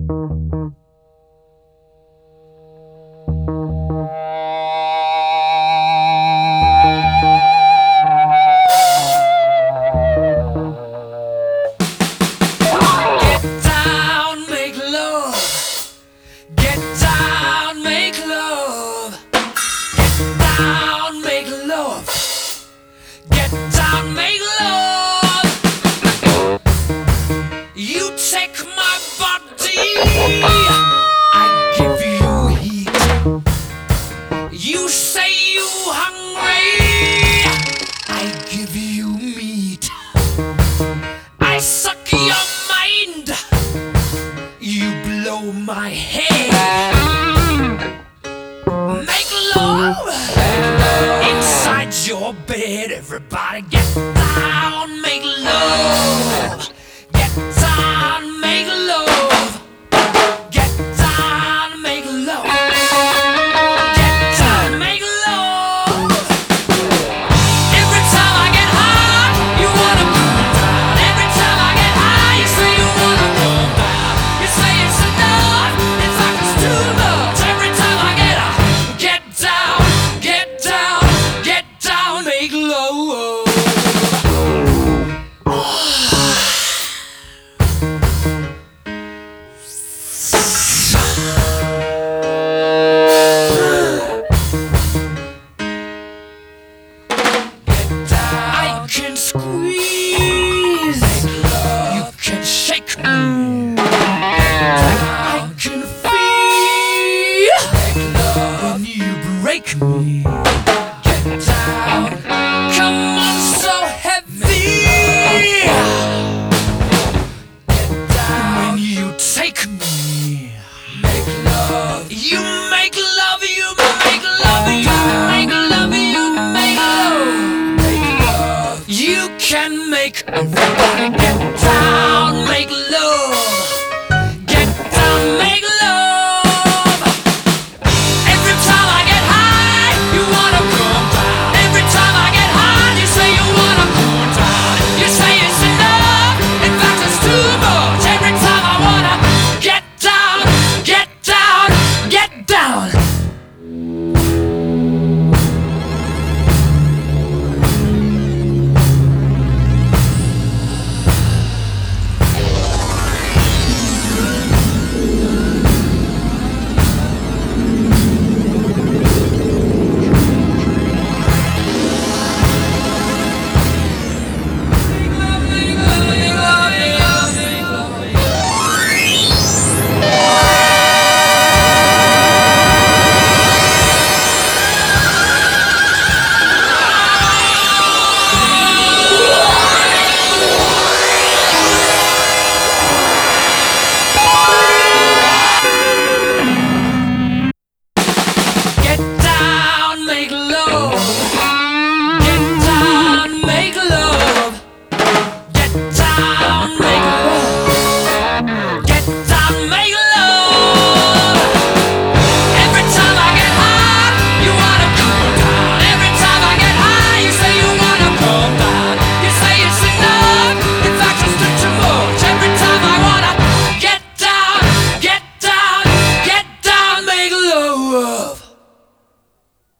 I give you heat. You say you hungry, I give you meat. I suck your mind, you blow my head. Make love inside your bed. Everybody get down, make love. Get down, make love. Get down, make love. Get down, make love. Every time I get high, you wanna come down. Every time I get high, you say you wanna come down. You say it's enough, in fact it's too much. Every time I get high, get down, get down, get down, make love. I can squeeze, you can shake me. I can feel when you break me. Get down, come on, so heavy. Get down when you take me. Make love, you make love, you make love, you make love, you make love. You can make everybody